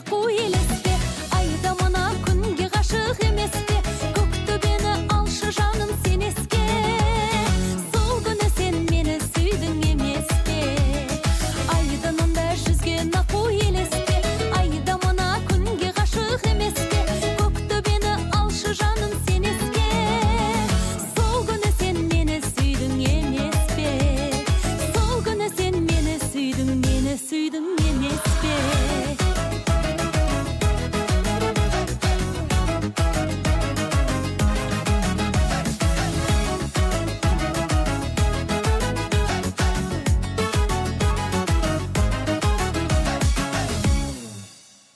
аққу елес пе, айда мына күнге ғашық емес пе, көктөбені алшы жаным сен еске, сол күні сен мені сүйдің емес пе, айдынында жүзген аққу елес пе, айда мына күнге ғашық емес пе, көктөбені алшы жаным сен еске, сол күні сен мені сүйдің емес пе, сол күні сен мені сүйдің емес пе.